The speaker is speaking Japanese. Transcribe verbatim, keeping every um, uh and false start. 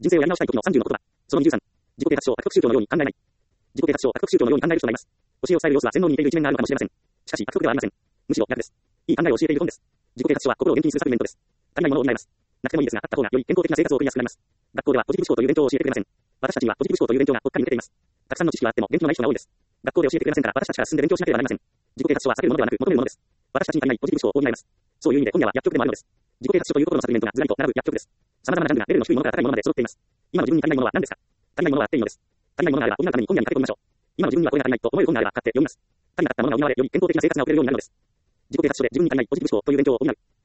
人生をやり直したい時のさんじゅうの言葉。そのにじゅうさん。自己啓発書を悪徳宗教のように考えない。自己啓発書を悪徳宗教のように考える人がいます。教えを伝える様子は洗脳に似ている一面があるのかもしれません。しかし、悪徳ではありません。むしろ逆です。いい考えを教えている本です。自己啓発書は心を元気にするサプリメントです。足りないものを補います。なくてもいいですが、あった方がより健康的な生活を送りやすくなります。学校ではポジティブ思考という勉強を教えてくれません。私たちにはポジティブ思考という勉強が国家に出ています。たくさんの知識はあっても勉強のない人が多いです。学校で教えてくれませんから、私たちから進んで勉強しなければなりません。自己啓発書は避けるものではなく求めるものです。私たちに足りないポジティブ思考を補います。そういう意味で今夜は薬局でもあるのです。自己啓発書という心のサプリメントがずらりと並ぶ薬局です。様々なジャンルがレベルの低いものから高いものまで揃っています。今の自分に足りないものは何ですか？足りないものはあっていいのです。足りないものがあれば補うために今夜に駆け込みましょう。今の自分にはこれが足りないと思える本があれば買って読みます。足りなかったものが補われより健康的な生活が送れるようになるのです。自己啓発書で自分に足りないポジティブ思考という勉強を補う。